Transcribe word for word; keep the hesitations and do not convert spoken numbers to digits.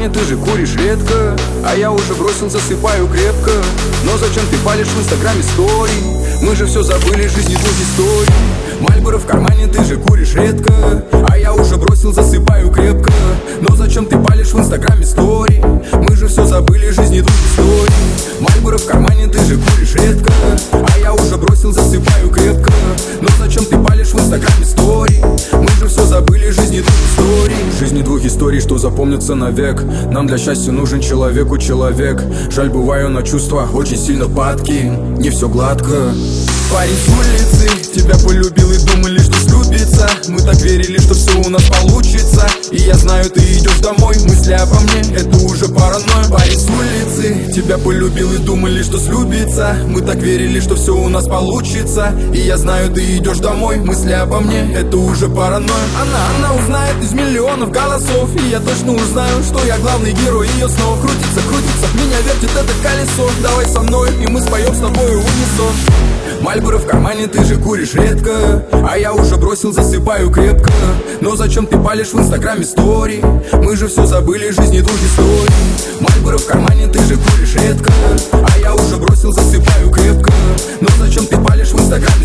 кармане, ты же куришь редко, а я уже бросил, засыпаю крепко. Но зачем ты палишь в инстаграме стори? Мы же все забыли, жизни двух историй. Мальборо в кармане, ты же куришь редко, а я уже бросил, засыпаю крепко. Но зачем ты палишь в инстаграме стори? Мы же все забыли, жизни двух историй. Мальборо в кармане, ты же куришь редко, а я уже бросил, засыпаю крепко. Но зачем ты палишь в инстаграме стори? Мы же все забыли, жизни двух историй. Жизни двух историй, что запомнятся навек. Нам для счастья нужен человеку человек. Жаль, бываю на чувства очень сильно падки. Не все гладко. Парень с улицы тебя полюбил и думали, что слюбится. Мы так верили, что все у нас получится. И я знаю, ты идешь домой, мысли обо мне, это уже паранойя. Парень с улицы тебя полюбил и думали, что слюбится. Мы так верили, что все у нас получится. И я знаю, ты идешь домой, мысли обо мне, это уже паранойя. Она, она узнает из миллионов голосов, и я точно узнаю, что я главный герой. Ее снова крутится, крутится, меня вертит это колесо. Давай со мной, и мы споем с тобой в унисон. Мальборо в кармане, ты же куришь редко, а я уже бросил, засыпаю крепко. Но зачем ты палишь в инстаграме стори? Мы же все забыли, жизни двух историй. Мальборо в кармане, ты же куришь редко, а я уже бросил, засыпаю крепко. Но зачем ты палишь в инстаграме